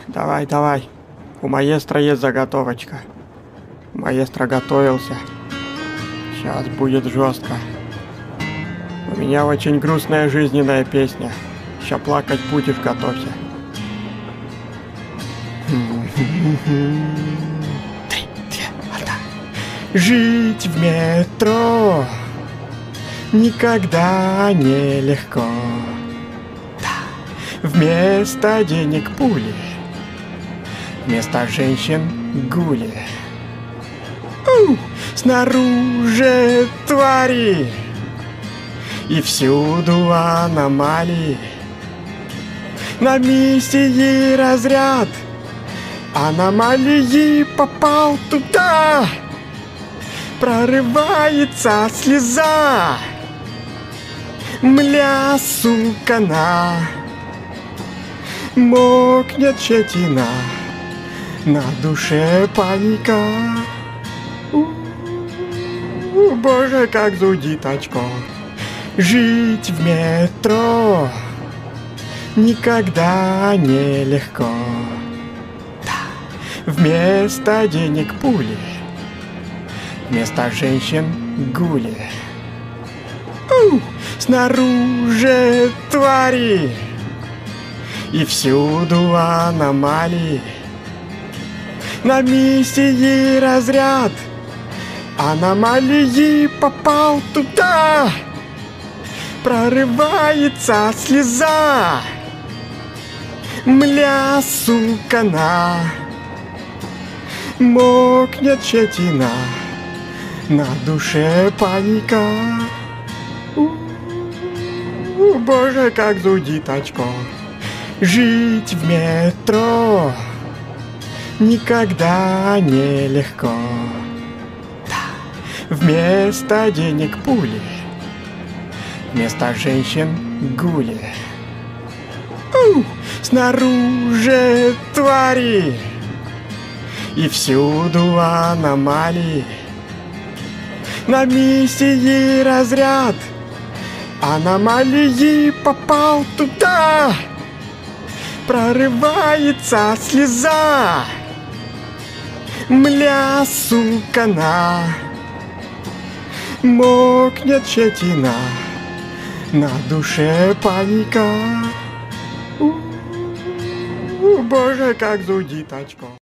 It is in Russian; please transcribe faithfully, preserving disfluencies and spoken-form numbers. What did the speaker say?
Давай, давай. У маэстро есть заготовочка. Маэстро готовился. Сейчас будет жестко. У меня очень грустная жизненная песня. Ща плакать будешь, готовься. Три, две, одна. Жить в метро никогда не легко. Да. Вместо денег пули, вместо женщин гули. У! Снаружи твари и всюду аномалии. На миссии разряд аномалии попал туда. Прорывается слеза. Мля, сука, на. Мокнет щетина. На душе паника. У-у-у, боже, как зудит очко. Жить в метро никогда не легко. Да. Вместо денег пули, вместо женщин гули. У! Снаружи твари и всюду аномалии. На миссии разряд аномалии попал туда. Прорывается слеза. Мля, сука, на. Мокнет щетина. На душе паника. У-у-у, боже, как зудит очко. Жить в метро никогда не легко. Да. Вместо денег пули, вместо женщин гули. У! Снаружи твари и всюду аномалии. На миссии разряд аномалии попал туда. Прорывается слеза. Мля, сука, на. Мокнет щетина. На душе паника. У-у-у, боже, как зудит очко.